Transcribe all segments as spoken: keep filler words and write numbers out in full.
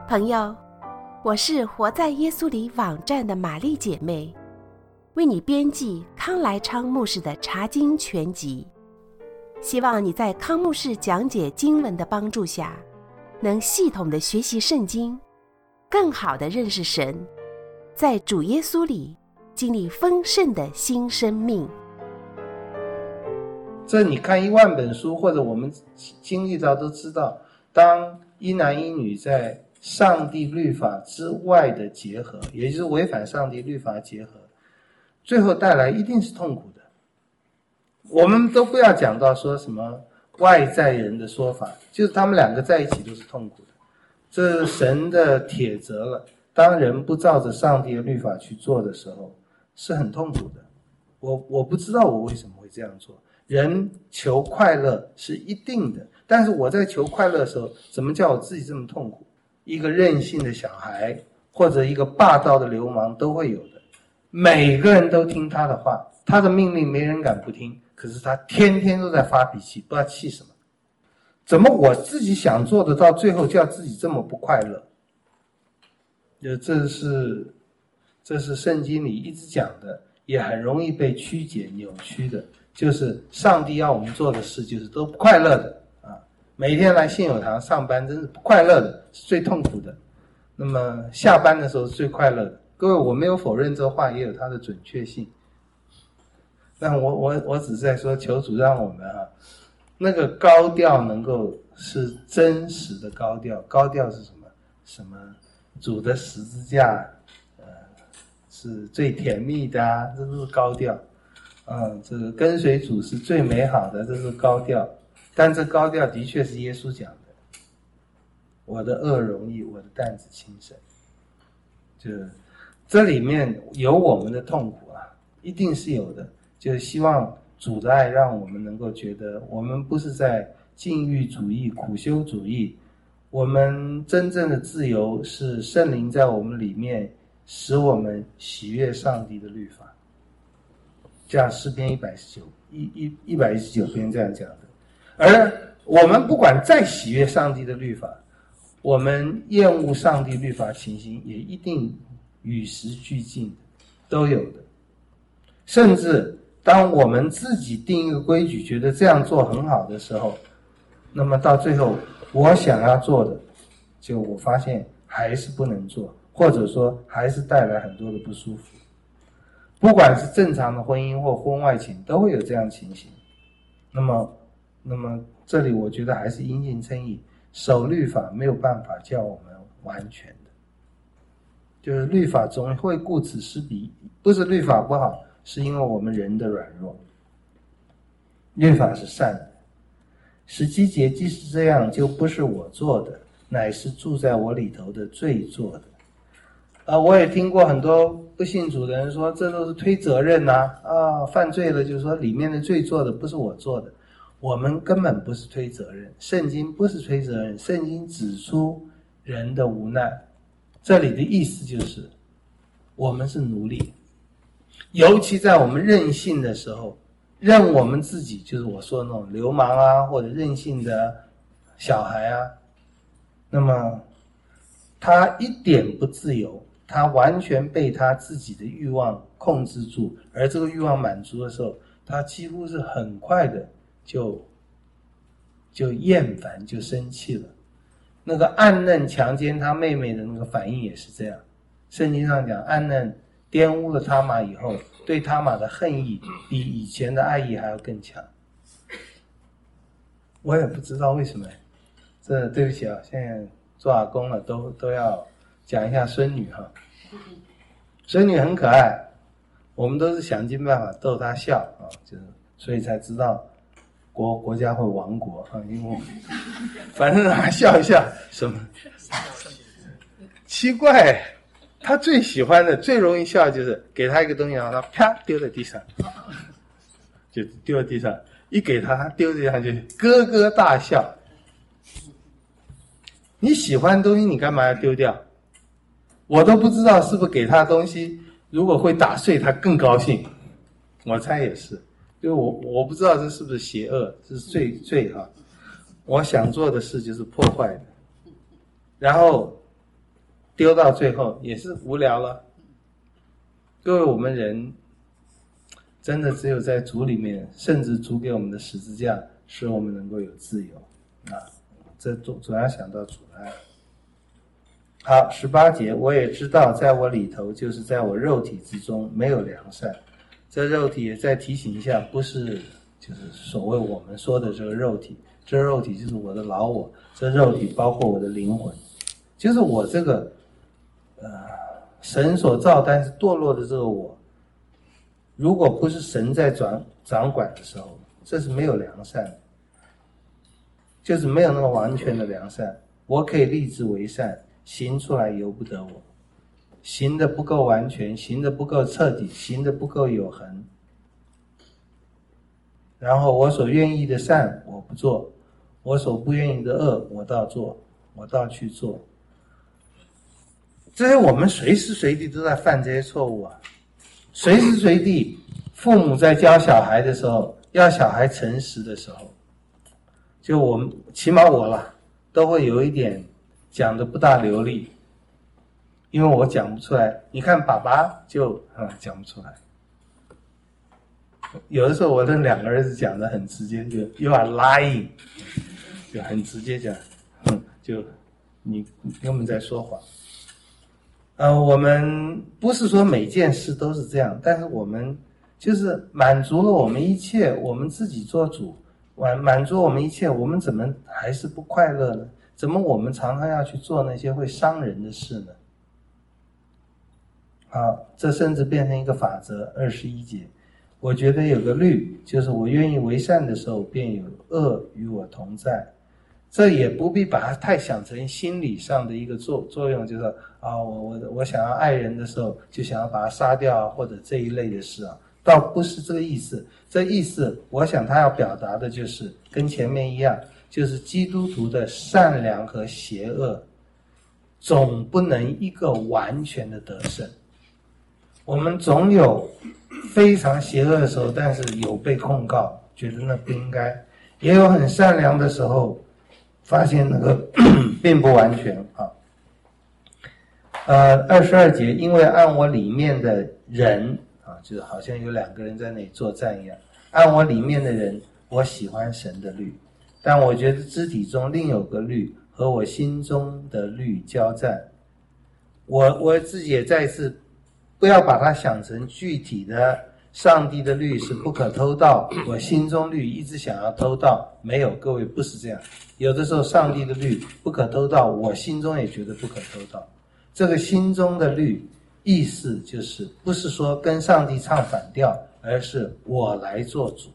朋友，我是活在耶稣里网站的玛丽姐妹，为你编辑康来昌牧师的查经全集，希望你在康牧师讲解经文的帮助下，能系统的学习圣经，更好的认识神，在主耶稣里经历丰盛的新生命。 这你看一万本书，或者我们经历到都知道，当一男一女在上帝律法之外的结合，也就是违反上帝律法结合，最后带来一定是痛苦的。我们都不要讲到说什么外在人的说法，就是他们两个在一起都是痛苦的，这是神的铁则了。当人不照着上帝的律法去做的时候，是很痛苦的。我我不知道我为什么会这样做。人求快乐是一定的，但是我在求快乐的时候，怎么叫我自己这么痛苦？一个任性的小孩或者一个霸道的流氓都会有的，每个人都听他的话，他的命令没人敢不听，可是他天天都在发脾气，不知道气什么。怎么我自己想做的，到最后叫自己这么不快乐？这是这是圣经里一直讲的，也很容易被曲解扭曲的，就是上帝要我们做的事就是都不快乐的啊！每天来信友堂上班真是不快乐的，是最痛苦的。那么下班的时候是最快乐的。各位，我没有否认这话也有它的准确性，但我我我只是在说，求主让我们啊，那个高调能够是真实的高调。高调是什么？什么主的十字架，呃，是最甜蜜的啊，这都是高调。嗯，这个跟随主是最美好的，这是高调。但这高调的确是耶稣讲的，我的恶容易，我的担子轻省。就这里面有我们的痛苦啊，一定是有的。就希望主的爱让我们能够觉得，我们不是在禁欲主义、苦修主义，我们真正的自由是圣灵在我们里面，使我们喜悦上帝的律法。这样诗篇一百一十九一一一百一十九篇这样讲的。而我们不管再喜悦上帝的律法，我们厌恶上帝律法情形也一定与时俱进的，都有的。甚至当我们自己定一个规矩，觉得这样做很好的时候，那么到最后我想要做的，就我发现还是不能做，或者说还是带来很多的不舒服。不管是正常的婚姻或婚外情，都会有这样情形。那么那么这里我觉得还是因信称义，守律法没有办法叫我们完全的，就是律法总会顾此失彼，不是律法不好，是因为我们人的软弱。律法是善的，十七节既是这样，就不是我做的，乃是住在我里头的罪做的。啊，我也听过很多不信主的人说，这都是推责任呐、啊，啊，犯罪了就是说里面的罪做的不是我做的。我们根本不是推责任，圣经不是推责任，圣经指出人的无奈。这里的意思就是我们是奴隶，尤其在我们任性的时候，任我们自己，就是我说的那种流氓啊，或者任性的小孩啊，那么他一点不自由，他完全被他自己的欲望控制住，而这个欲望满足的时候，他几乎是很快的就就厌烦，就生气了。那个暗嫩强奸他妹妹的那个反应也是这样。圣经上讲，暗嫩玷污了他玛以后，对他玛的恨意比以前的爱意还要更强。我也不知道为什么，这对不起啊，现在做阿公了，都都要讲一下孙女哈。孙女很可爱，我们都是想尽办法逗她笑啊，就是所以才知道国国家会亡国啊，因为反正让她笑一笑什么。奇怪，她最喜欢的、最容易笑就是给她一个东西，然后她啪丢在地上，就丢在地上，一给她，她丢在地上就咯咯大笑。你喜欢的东西，你干嘛要丢掉？我都不知道是不是给他东西，如果会打碎他更高兴，我猜也是，因为我我不知道这是不是邪恶，这是罪罪哈。我想做的事就是破坏的，然后丢到最后也是无聊了。各位，我们人真的只有在主里面，甚至主给我们的十字架，使我们能够有自由啊！这总总要想到主爱。好，十八节，我也知道，在我里头，就是在我肉体之中，没有良善。这肉体也再提醒一下，不是就是所谓我们说的这个肉体，这肉体就是我的老我，这肉体包括我的灵魂，就是我这个呃神所造但是堕落的这个我，如果不是神在掌掌管的时候，这是没有良善的，就是没有那么完全的良善。我可以立志为善，行出来由不得我，行的不够完全，行的不够彻底，行的不够有恒。然后我所愿意的善我不做，我所不愿意的恶我倒做，我倒去做。这些我们随时随地都在犯这些错误啊！随时随地，父母在教小孩的时候，要小孩诚实的时候，就我们起码我啦，都会有一点讲的不大流利，因为我讲不出来。你看爸爸就啊、嗯、讲不出来。有的时候我的两个儿子讲的很直接，就 you are lying， 就很直接讲，嗯，就你根本在说谎。呃，我们不是说每件事都是这样，但是我们就是满足了我们一切，我们自己做主，满满足我们一切，我们怎么还是不快乐呢？怎么我们常常要去做那些会伤人的事呢？好，这甚至变成一个法则。二十一节，我觉得有个律，就是我愿意为善的时候，便有恶与我同在。这也不必把它太想成心理上的一个作作用，就是啊，我我我想要爱人的时候，就想要把他杀掉啊，或者这一类的事啊，倒不是这个意思。这意思，我想他要表达的就是跟前面一样，就是基督徒的善良和邪恶，总不能一个完全的得胜。我们总有非常邪恶的时候，但是有被控告，觉得那不应该；也有很善良的时候，发现那个并不完全啊。呃，二十二节，因为按我里面的人啊，就是好像有两个人在那里作战一样。按我里面的人，我喜欢神的律，但我觉得肢体中另有个律和我心中的律交战。我我自己也再次不要把它想成具体的上帝的律是不可偷盗，我心中律一直想要偷盗，没有，各位不是这样。有的时候上帝的律不可偷盗，我心中也觉得不可偷盗。这个心中的律意思就是不是说跟上帝唱反调，而是我来做主。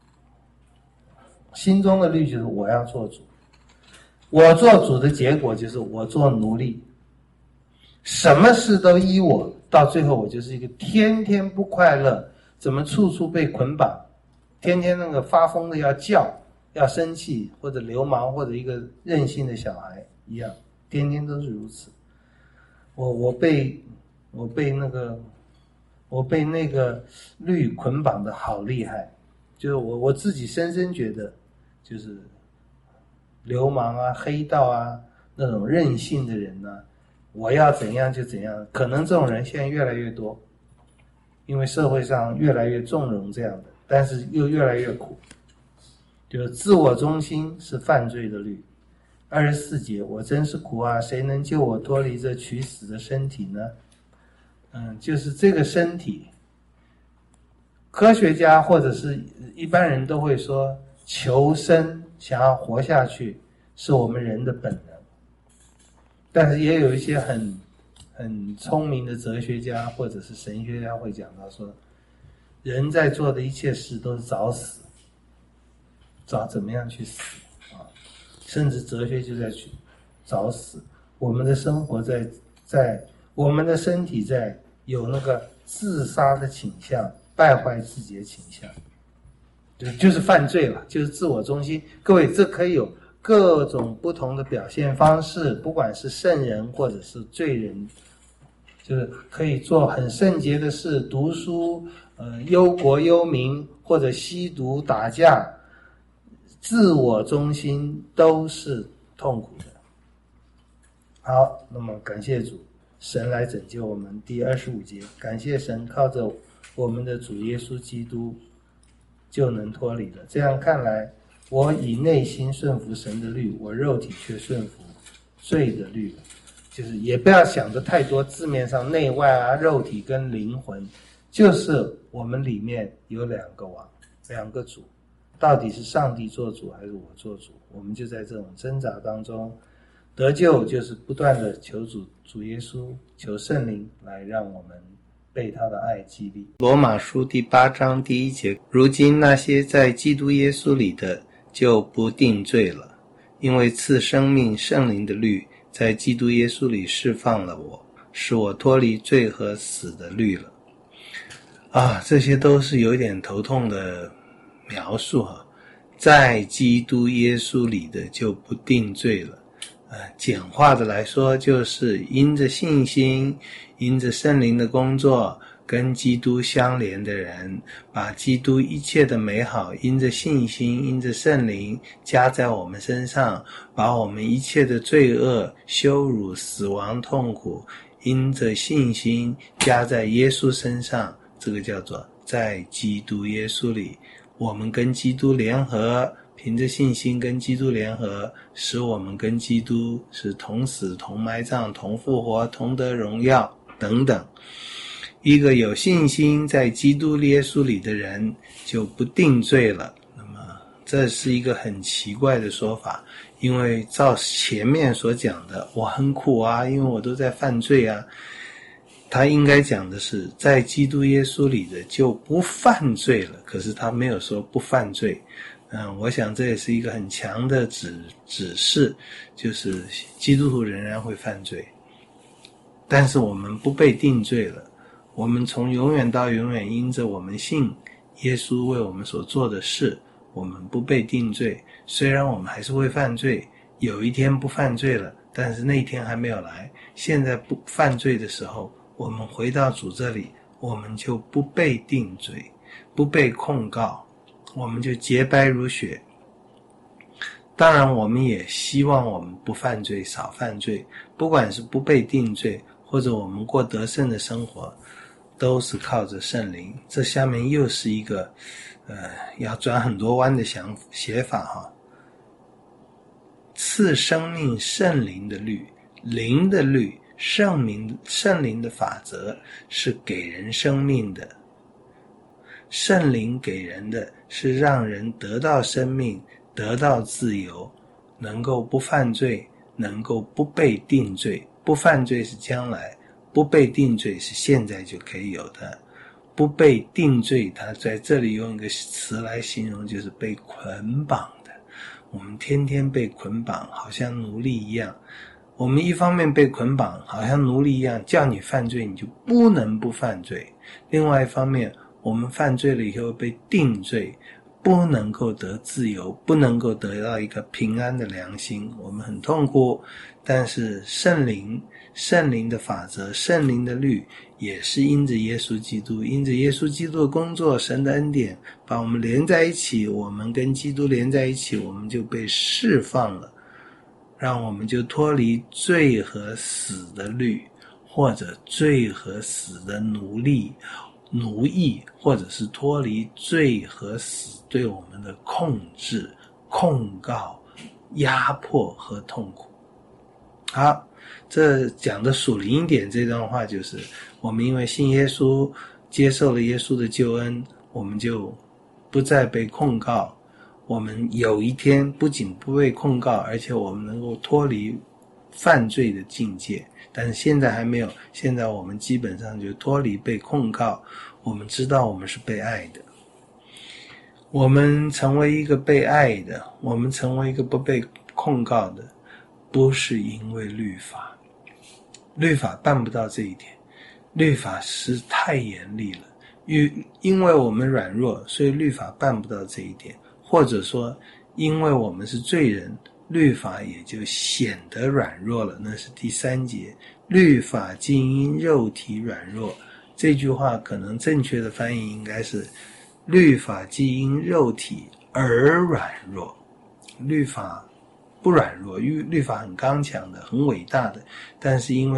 心中的律就是我要做主，我做主的结果就是我做奴隶，什么事都依我，到最后我就是一个天天不快乐，怎么处处被捆绑，天天那个发疯的要叫，要生气，或者流氓，或者一个任性的小孩一样，天天都是如此。我我被我被那个我被那个律捆绑的好厉害，就是我我自己深深觉得，就是流氓啊、黑道啊那种任性的人啊，我要怎样就怎样。可能这种人现在越来越多，因为社会上越来越纵容这样的，但是又越来越苦。就是自我中心是犯罪的律。二十四节，我真是苦啊，谁能救我脱离这取死的身体呢？嗯，就是这个身体，科学家或者是一般人都会说，求生，想要活下去，是我们人的本能。但是也有一些很很聪明的哲学家或者是神学家会讲到说，人在做的一切事都是找死，找怎么样去死啊？甚至哲学就在去找死。我们的生活在在我们的身体在有那个自杀的倾向，败坏自己的倾向，就就是犯罪了，就是自我中心。各位，这可以有各种不同的表现方式，不管是圣人或者是罪人，就是可以做很圣洁的事，读书，呃，忧国忧民，或者吸毒打架，自我中心都是痛苦的。好，那么感谢主。 神来拯救我们。第二十五节，感谢神，靠着我们的主耶稣基督就能脱离了。这样看来，我以内心顺服神的律，我肉体却顺服罪的律了。就是也不要想的太多，字面上内外啊，肉体跟灵魂，就是我们里面有两个王，两个主，到底是上帝做主还是我做主？我们就在这种挣扎当中得救，就是不断的求主主耶稣，求圣灵来让我们被他的爱激励。罗马书第八章第一节，如今那些在基督耶稣里的就不定罪了，因为赐生命圣灵的律在基督耶稣里释放了我，使我脱离罪和死的律了。啊，这些都是有点头痛的描述哈。在基督耶稣里的就不定罪了。呃，简化的来说，就是因着信心，因着圣灵的工作，跟基督相连的人，把基督一切的美好，因着信心，因着圣灵加在我们身上，把我们一切的罪恶、羞辱、死亡、痛苦，因着信心加在耶稣身上，这个叫做在基督耶稣里，我们跟基督联合，凭着信心跟基督联合，使我们跟基督是同死、同埋葬、同复活、同得荣耀等等。一个有信心在基督耶稣里的人就不定罪了。那么这是一个很奇怪的说法，因为照前面所讲的，我很苦啊，因为我都在犯罪啊。他应该讲的是在基督耶稣里的就不犯罪了，可是他没有说不犯罪。嗯，我想这也是一个很强的指指示，就是基督徒仍然会犯罪，但是我们不被定罪了。我们从永远到永远因着我们信耶稣为我们所做的事，我们不被定罪。虽然我们还是会犯罪，有一天不犯罪了，但是那一天还没有来。现在不犯罪的时候，我们回到主这里，我们就不被定罪，不被控告，我们就洁白如雪。当然我们也希望我们不犯罪，少犯罪，不管是不被定罪，或者我们过得胜的生活，都是靠着圣灵。这下面又是一个呃，要转很多弯的想写法哈。赐生命圣灵的律，灵的律，圣灵圣灵的法则是给人生命的。圣灵给人的是让人得到生命，得到自由，能够不犯罪，能够不被定罪。不犯罪是将来，不被定罪是现在就可以有的。不被定罪，他在这里用一个词来形容，就是被捆绑的。我们天天被捆绑，好像奴隶一样。我们一方面被捆绑，好像奴隶一样，叫你犯罪你就不能不犯罪。另外一方面，我们犯罪了以后被定罪，不能够得自由，不能够得到一个平安的良心，我们很痛苦。但是圣灵圣灵的法则，圣灵的律，也是因着耶稣基督，因着耶稣基督的工作，神的恩典把我们连在一起，我们跟基督连在一起，我们就被释放了，让我们就脱离罪和死的律，或者罪和死的奴隶奴役，或者是脱离罪和死对我们的控制、控告、压迫和痛苦。好，这讲的属灵一点，这段话就是我们因为信耶稣，接受了耶稣的救恩，我们就不再被控告。我们有一天不仅不被控告，而且我们能够脱离犯罪的境界。但是现在还没有，现在我们基本上就脱离被控告，我们知道我们是被爱的。我们成为一个被爱的，我们成为一个不被控告的，不是因为律法。律法办不到这一点，律法是太严厉了，因为我们软弱，所以律法办不到这一点。或者说因为我们是罪人，律法也就显得软弱了，那是第三节。律法竟因肉体软弱，这句话可能正确的翻译应该是律法既因肉体而软弱。律法不软弱，因为律法很刚强的，很伟大的，但是因为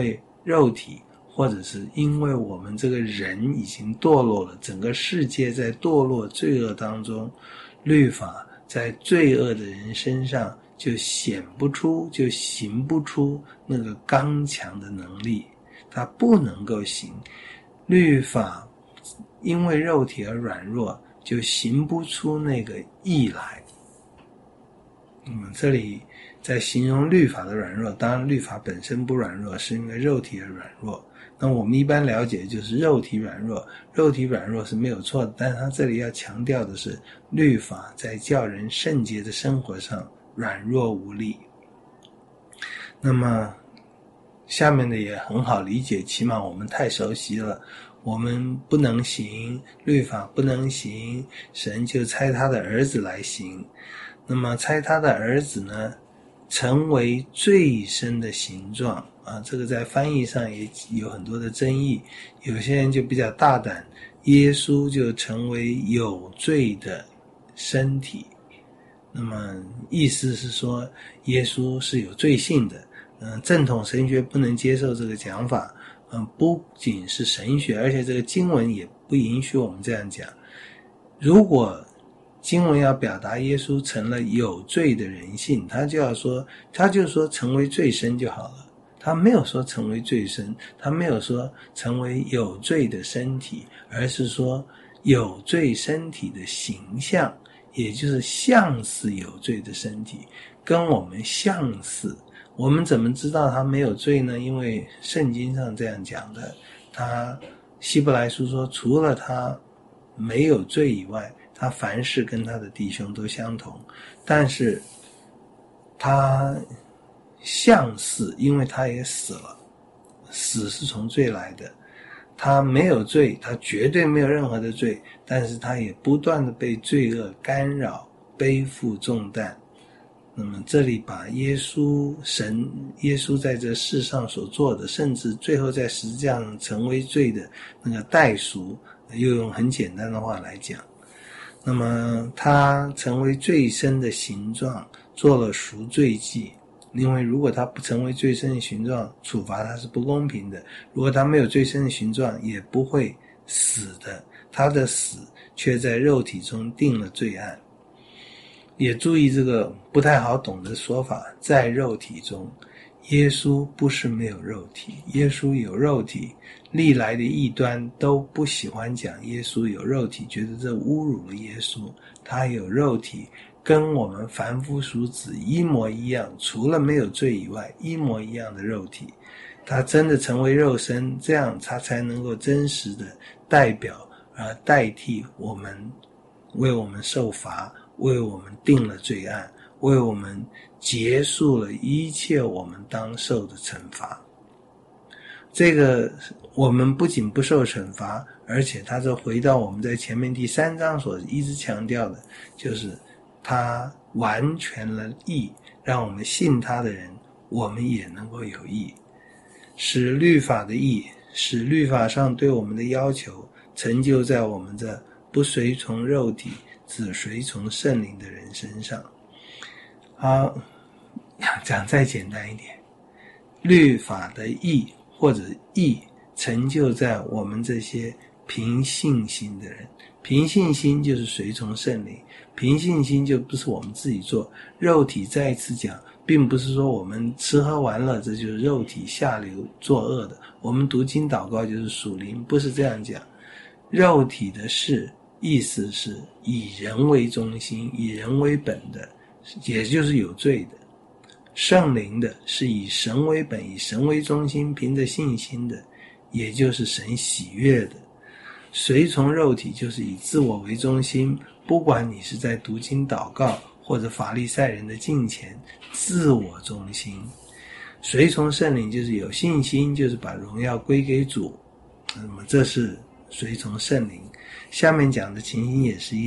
肉体，或者是因为我们这个人已经堕落了，整个世界在堕落罪恶当中，律法在罪恶的人身上就显不出，就行不出那个刚强的能力，它不能够行。律法因为肉体而软弱，就行不出那个义来。那么这里在形容律法的软弱，当然律法本身不软弱，是因为肉体而软弱。那我们一般了解就是肉体软弱，肉体软弱是没有错的，但是他这里要强调的是，律法在叫人圣洁的生活上软弱无力。那么下面的也很好理解，起码我们太熟悉了，我们不能行，律法不能行，神就差他的儿子来行。那么差他的儿子呢，成为罪身的形状啊，这个在翻译上也有很多的争议。有些人就比较大胆，耶稣就成为有罪的身体。那么意思是说，耶稣是有罪性的。嗯、呃，正统神学不能接受这个讲法。嗯、呃，不仅是神学，而且这个经文也不允许我们这样讲。如果经文要表达耶稣成了有罪的人性，他就要说，他就说成为罪身就好了。他没有说成为罪身，他没有说成为有罪的身体，而是说有罪身体的形象，也就是像似有罪的身体，跟我们相似。我们怎么知道他没有罪呢？因为圣经上这样讲的，他希伯来书说，除了他没有罪以外，他凡事跟他的弟兄都相同。但是他像似，因为他也死了，死是从罪来的。他没有罪，他绝对没有任何的罪，但是他也不断的被罪恶干扰，背负重担。那么这里把耶稣神耶稣在这世上所做的，甚至最后在十字架上成为罪的那个代赎，又用很简单的话来讲。那么他成为罪身的形状，做了赎罪祭。因为如果他不成为罪身的形状，处罚他是不公平的。如果他没有罪身的形状，也不会死的。他的死却在肉体中定了罪案。也注意这个不太好懂的说法，在肉体中，耶稣不是没有肉体，耶稣有肉体。历来的异端都不喜欢讲耶稣有肉体，觉得这侮辱了耶稣。他有肉体，跟我们凡夫俗子一模一样，除了没有罪以外，一模一样的肉体。他真的成为肉身，这样他才能够真实的代表而代替我们，为我们受罚，为我们定了罪案，为我们结束了一切我们当受的惩罚。这个我们不仅不受惩罚，而且他这回到我们在前面第三章所一直强调的，就是他完全了义，让我们信他的人，我们也能够有义，使律法的义，使律法上对我们的要求成就在我们这不随从肉体，只随从圣灵的人身上。好，讲再简单一点，律法的义或者义成就在我们这些凭信心的人。凭信心就是随从圣灵，凭信心就不是我们自己做。肉体再一次讲，并不是说我们吃喝玩乐这就是肉体下流作恶的，我们读经祷告就是属灵，不是这样讲。肉体的事意思是以人为中心，以人为本的，也就是有罪的。圣灵的是以神为本，以神为中心，凭着信心的，也就是神喜悦的。随从肉体就是以自我为中心，不管你是在读经祷告或者法利赛人的敬虔，自我中心。随从圣灵就是有信心，就是把荣耀归给主，那么这是随从圣灵。下面讲的情形也是一样，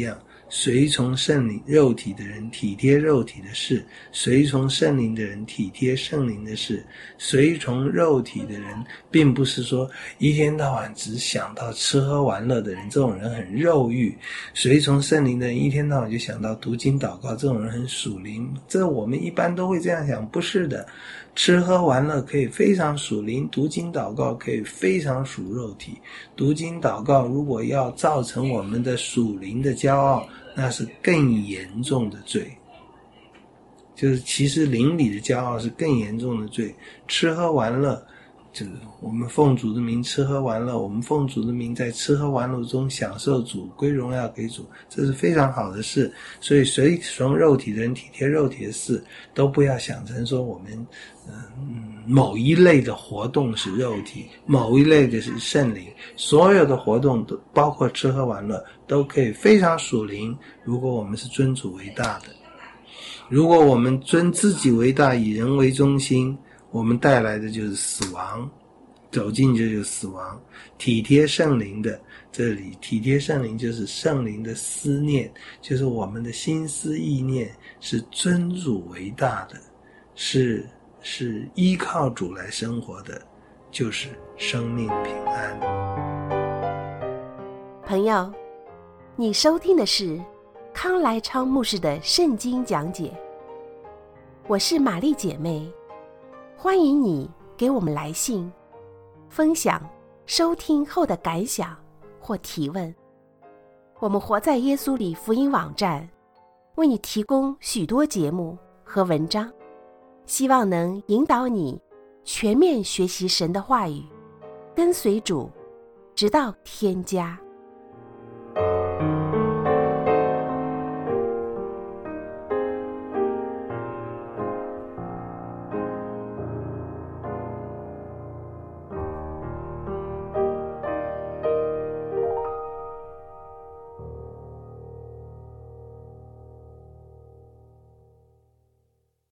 随从圣灵肉体的人体贴肉体的事，随从圣灵的人体贴圣灵的事。随从肉体的人并不是说一天到晚只想到吃喝玩乐的人，这种人很肉欲。随从圣灵的人一天到晚就想到读经祷告，这种人很属灵。这我们一般都会这样想，不是的。吃喝玩乐可以非常属灵，读经祷告可以非常属肉体。读经祷告如果要造成我们的属灵的骄傲，那是更严重的罪。就是其实灵里的骄傲是更严重的罪。吃喝玩乐，就是我们奉主的名吃喝玩乐，我们奉主的名在吃喝玩乐中享受主，归荣耀给主，这是非常好的事。所以随从肉体的人体贴肉体的事，都不要想成说我们、嗯、某一类的活动是肉体，某一类的是圣灵。所有的活动都包括吃喝玩乐都可以非常属灵，如果我们是尊主为大的。如果我们尊自己为大，以人为中心，我们带来的就是死亡，走进去就是死亡。体贴圣灵的，这里体贴圣灵就是圣灵的思念，就是我们的心思意念是尊主为大的，是是依靠主来生活的，就是生命平安。 朋友，你收听的是康来昌牧师的圣经讲解，我是玛丽姐妹，欢迎你给我们来信，分享收听后的感想或提问。我们活在耶稣里福音网站为你提供许多节目和文章，希望能引导你全面学习神的话语，跟随主，直到天家。